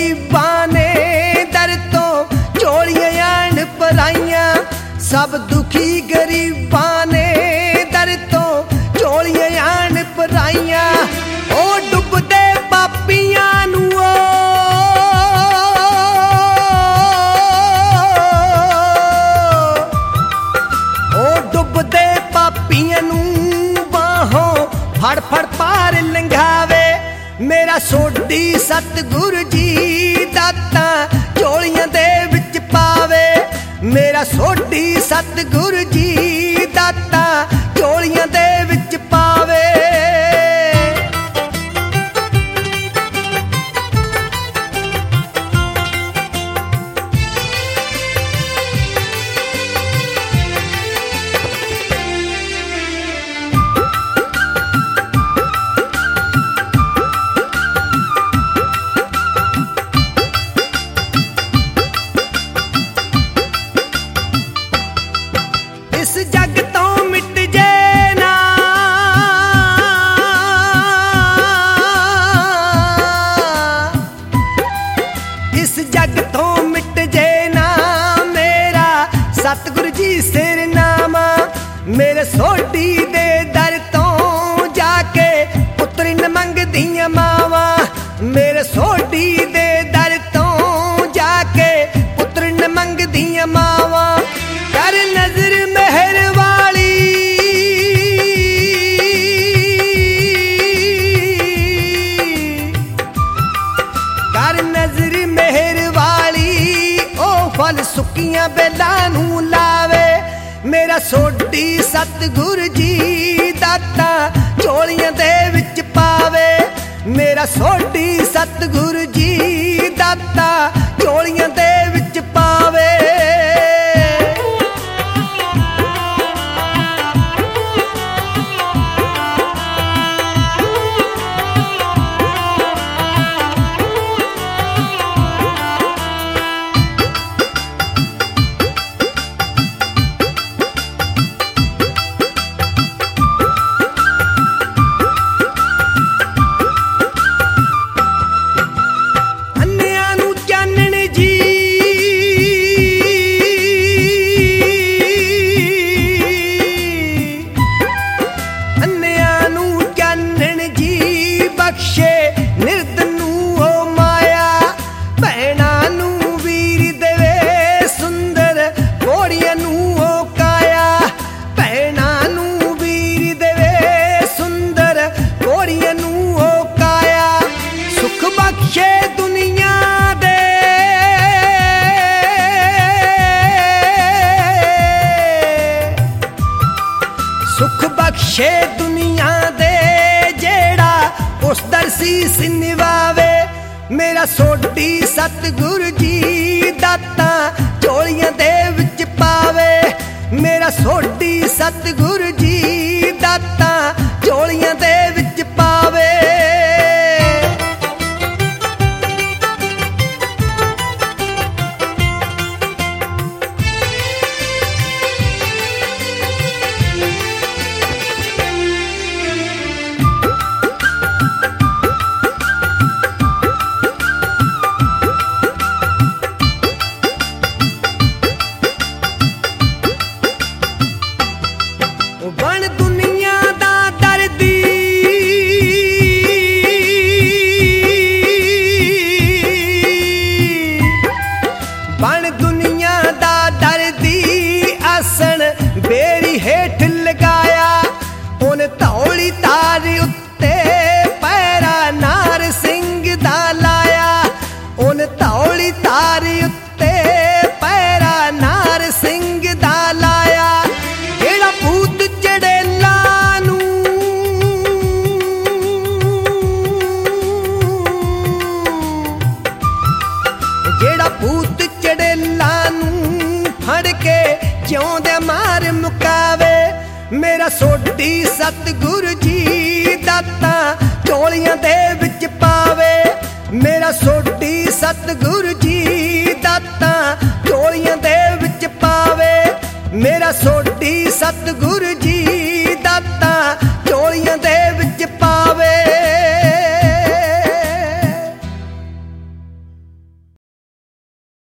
गरीबां ने दर तो झोलियां आन भराइयां। सब दुखी गरीबां ने दर तो झोलियां आन भराइयां। ओ डुबदे पापियां नू डुबदे पापियां नू बाहों फड़ फड़ पार लंघावे। मेरा सोढी सतगुरु जी दाता झोलियां दे विच पावे। मेरा सोढी सतगुरु जी दाता झोलियां दे विच पावे। इस जग तो मिट जे ना इस जग तो मिट जे ना मेरा सतगुरु जी सिर नामा। मेरे सोढी दे दर तो जाके पुत्र न मंगदियां मावा। मेरे सोढी दे दर तो जाके पुत्र न मंगदियां मावा। कर नजर मेहर वाली कर नजर मेहर वाली ओ फल सुकियां बेलां नू लावे। मेरा सोढी सतगुरु जी दाता झोलियां दे विच पावे। मेरा सोढी सतगुरु जी दाता झोलियां दे विच पावे। अन्नियां नू चानण जी अन्नियां नू चानण जी बख्शे निर्धन नू ओ माया। भैणां नू वीर देवे सुंदर घोड़ियां नू ओ काया। भैणां नू वीर देवे सुंदर घोड़ियां नू ओ काया। सुख बख्शे दुनिया दे सुख बख्शे दुनिया दे जेड़ा उस दर सीस निवावे। मेरा सोढी सतगुरु जी दाता झोलियां दे विच पावे। मेरा सोढी सतगुरु जी दाता झोलियां दे विच पावे। बन दुनिया दा दर्दी बन दुनिया दा दर्दी आसन बेड़ी हेठ लगाया। उन धौली तार उत्ते पैरा नार सिंह दा लाया। उन धौली तार उत्ते पैरा नार सिंह दा लाया। जेड़ा भूत चड़ेला नू जेड़ा भूत चड़ेला नू फड़ के जिउंदे मार मुकावे। मेरा सोढी सतगुरु जी दाता झोलियां दे विच पावे। मेरा सोढी सतगुरु जी दाता झोलियां दे विच पावे। मेरा सोढी सतगुरु जी